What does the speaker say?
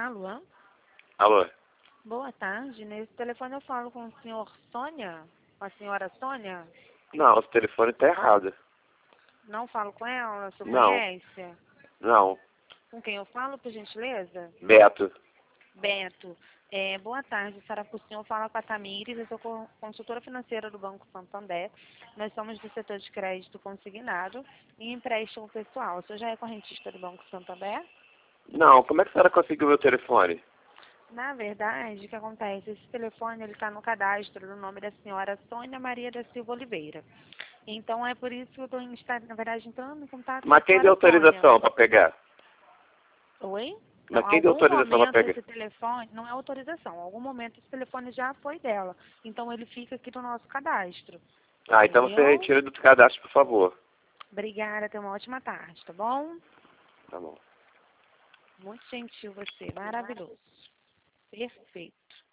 Alô? Alô? Boa tarde. Nesse telefone eu falo com o senhor Sônia? Com a senhora Sônia? Não, esse telefone tá errado. Não falo com ela? Você Não. conhece? Não. Com quem eu falo, por gentileza? Beto. Beto. Boa tarde, Sara. O senhor fala com a Tamires, eu sou consultora financeira do Banco Santander. Nós somos do setor de crédito consignado e empréstimo pessoal. O senhor já é correntista do Banco Santander? Não, como é que a senhora conseguiu meu telefone? Na verdade, o que acontece? Esse telefone está no cadastro do nome da senhora Sônia Maria da Silva Oliveira. Então é por isso que eu estou, na verdade, entrando em contato com a Mas quem deu senhora Sônia. autorização pra pegar? Oi? Mas Não, quem deu algum autorização pra momento pegar? esse telefone, não é autorização, algum momento esse telefone já foi dela. Então ele fica aqui no nosso cadastro. Ah, então você Entendeu? retira do cadastro, por favor. Obrigada, tenha uma ótima tarde, tá bom? Tá bom. Muito gentil você, maravilhoso. Perfeito.